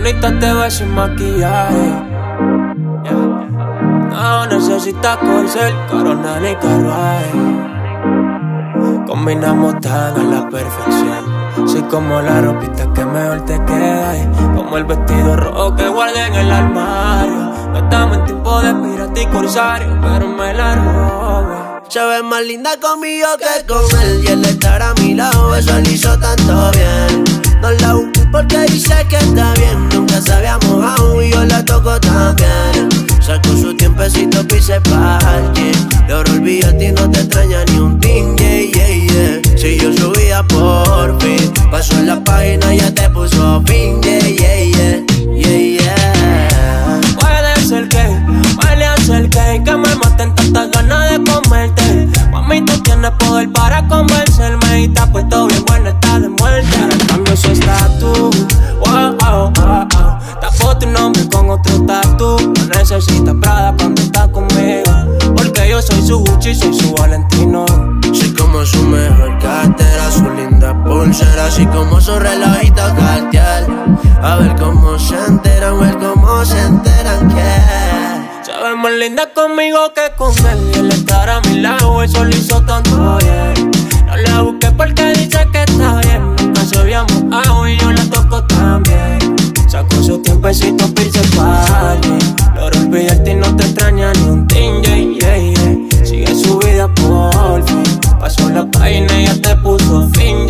bonita te ves sin maquillaje. No necesitas corcel, corona ni carruaje. Combinamos tan a la perfección. Soy como la ropita que mejor te queda y como el vestido rojo que guardé en el armario. No estamos en tiempo de pirata y corsario, pero me la robo. Se ve más linda conmigo que con él, y el estar a mi lado, eso le hizo tanto bien. No la busqué porque dice que está bien. Nunca se había mojado y yo la toco también. Sacó su tiempecito, pise parking. Logro olvidarte y no te extraña ni un ting, Si yo subía por fin, pasó en la página y ya te puso fin, Puede ser que me maten tantas ganas de comerte. Mami, tú tienes poder para convencerme y te has puesto bien buena, está de muerte. Ahora cambio su estatus, tapo tu nombre con otro tatu. No necesitas Prada cuando estás conmigo, porque yo soy su Gucci, soy su Valentino. Soy como su mejor cartera, su linda pulsera, así como su relojito Cartier. A ver cómo se enteran que se ve más linda conmigo que con él, y el estar a mi lado, eso le hizo tanto bien. No la busqué porque dice que está bien. Nunca se había mojado y yo la toco también. Sacó su tiempecito, pirse party. Logro olvidarte y no te extraña ni un ting, Sigue su vida por fin. Pasó la página y ya te puso fin,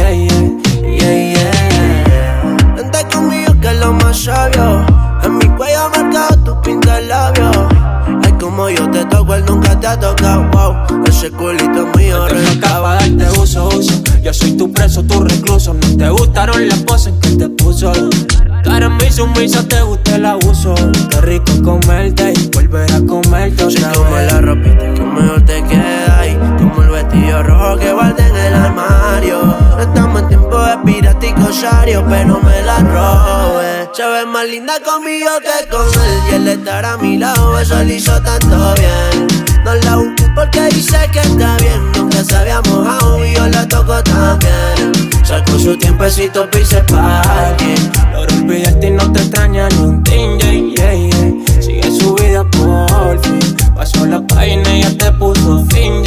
Vente conmigo que es lo más sabio. En mi cuello marcado tu pinta el labio. Ay, como yo te toco, él nunca te ha tocado, wow. Ese culito mío acaba de darte uso. Yo soy tu preso, tu recluso. No te gustaron las poses que te puso. Tú eres mi sumisa, te gusta el abuso. Qué rico comerte y volver a comerte otra vez. Como la ropita que mejor te queda y como el vestido rojo que guardé en el armario. No estamos en tiempo de pirata y corsario, pero me la robé. Se ve más linda conmigo que con él, y el estar a mi lado, eso le hizo tanto bien. No la busqué porque dice que está bien. Nunca se había mojado y yo la toco también. Sacó su tiempecito, pise parking. Logro olvidarte y no te extraña ni un ting, Sigue su vida por fin. Pasó la página y ya te puso fin,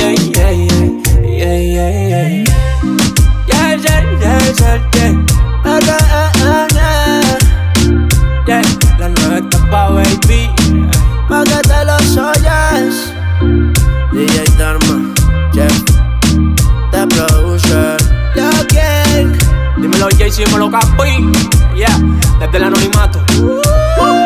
La nueva etapa, baby. Pa' que te los oyes. DJ Dharma, Jeff, The Producer, Yo King. Dímelo, Jay, dímelo, Capi. Desde el anonimato.